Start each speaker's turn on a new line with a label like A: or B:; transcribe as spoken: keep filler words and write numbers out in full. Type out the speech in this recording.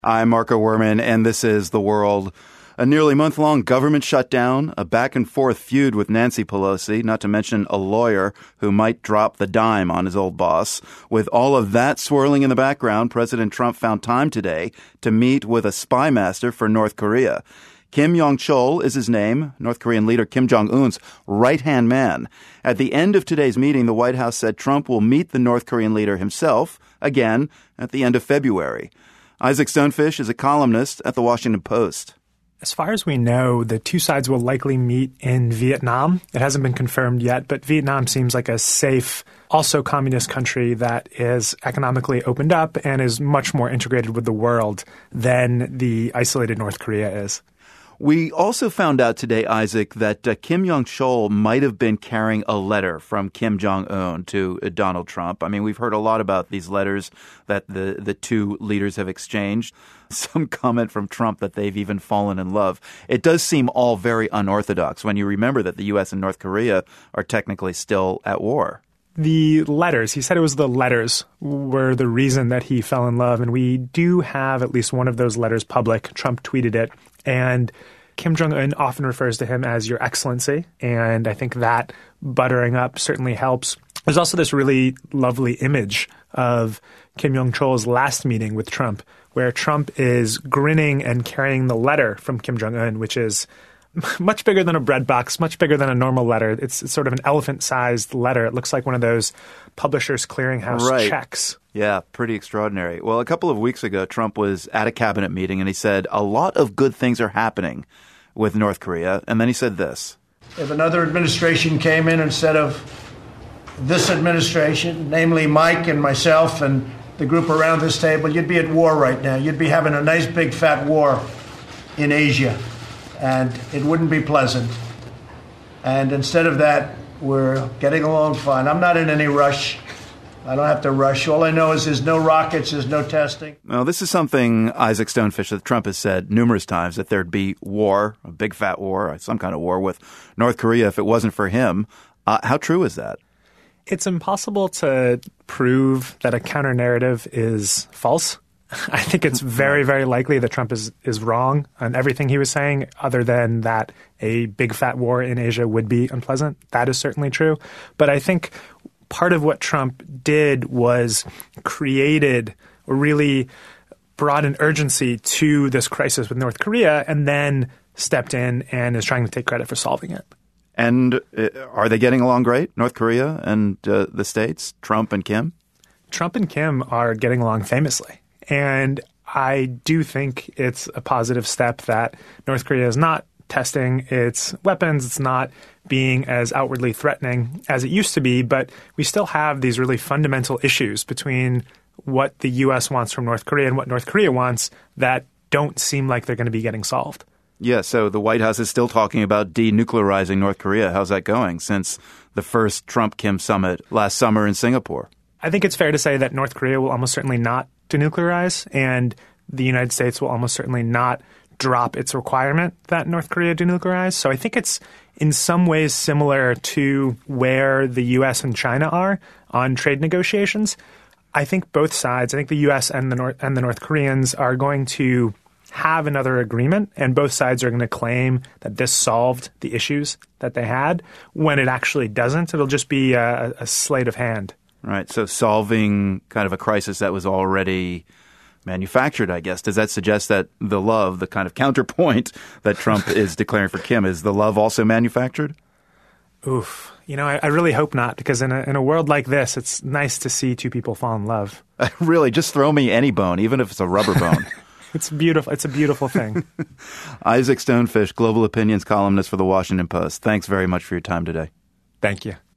A: I'm Marco Werman, and this is The World. A nearly month-long government shutdown, a back-and-forth feud with Nancy Pelosi, not to mention a lawyer who might drop the dime on his old boss. With all of that swirling in the background, President Trump found time today to meet with a spy master for North Korea. Kim Yong-chol is his name, North Korean leader Kim Jong-un's right-hand man. At the end of today's meeting, the White House said Trump will meet the North Korean leader himself, again, at the end of February. Isaac Stonefish is a columnist at The Washington Post.
B: As far as we know, the two sides will likely meet in Vietnam. It hasn't been confirmed yet, but Vietnam seems like a safe, also communist country that is economically opened up and is much more integrated with the world than the isolated North Korea is.
A: We also found out today, Isaac, that uh, Kim Yong-chol might have been carrying a letter from Kim Jong-un to uh, Donald Trump. I mean, we've heard a lot about these letters that the, the two leaders have exchanged. Some comment from Trump that they've even fallen in love. It does seem all very unorthodox when you remember that the U S and North Korea are technically still at war.
B: The letters, he said it was the letters were the reason that he fell in love. And we do have at least one of those letters public. Trump tweeted it. And Kim Jong-un often refers to him as Your Excellency. And I think that buttering up certainly helps. There's also this really lovely image of Kim Yong-chol's last meeting with Trump, where Trump is grinning and carrying the letter from Kim Jong-un, which is much bigger than a bread box, much bigger than a normal letter. It's, it's sort of an elephant-sized letter. It looks like one of those Publishers Clearinghouse
A: right.
B: checks.
A: Yeah, pretty extraordinary. Well, a couple of weeks ago, Trump was at a cabinet meeting and he said a lot of good things are happening with North Korea. And then he said this.
C: If another administration came in instead of this administration, namely Mike and myself and the group around this table, you'd be at war right now. You'd be having a nice big fat war in Asia. And it wouldn't be pleasant. And instead of that, we're getting along fine. I'm not in any rush. I don't have to rush. All I know is there's no rockets, there's no testing.
A: Well, this is something, Isaac Stonefish, that Trump has said numerous times, that there'd be war, a big fat war, some kind of war with North Korea if it wasn't for him. Uh, how true is that?
B: It's impossible to prove that a counter-narrative is false. I think it's very, very likely that Trump is, is wrong on everything he was saying, other than that a big fat war in Asia would be unpleasant. That is certainly true. But I think part of what Trump did was created or really brought an urgency to this crisis with North Korea and then stepped in and is trying to take credit for solving it.
A: And uh, are they getting along great, North Korea and uh, the States, Trump and Kim?
B: Trump and Kim are getting along famously. And I do think it's a positive step that North Korea is not testing its weapons. It's not being as outwardly threatening as it used to be. But we still have these really fundamental issues between what the U S wants from North Korea and what North Korea wants that don't seem like they're going to be getting solved.
A: Yeah, so the White House is still talking about denuclearizing North Korea. How's that going since the first Trump-Kim summit last summer in Singapore?
B: I think it's fair to say that North Korea will almost certainly not denuclearize, and the United States will almost certainly not drop its requirement that North Korea denuclearize. So I think it's in some ways similar to where the U S and China are on trade negotiations. I think both sides, I think the U S and the North and the North Koreans are going to have another agreement, and both sides are going to claim that this solved the issues that they had. When it actually doesn't, it'll just be a, a sleight of hand.
A: Right. So solving kind of a crisis that was already manufactured, I guess. Does that suggest that the love, the kind of counterpoint that Trump is declaring for Kim, is the love also manufactured?
B: Oof. You know, I, I really hope not, because in a, in a world like this, it's nice to see two people fall in love.
A: Really, just throw me any bone, even if it's a rubber bone.
B: It's beautiful. It's a beautiful thing.
A: Isaac Stonefish, global opinions columnist for The Washington Post. Thanks very much for your time today.
B: Thank you.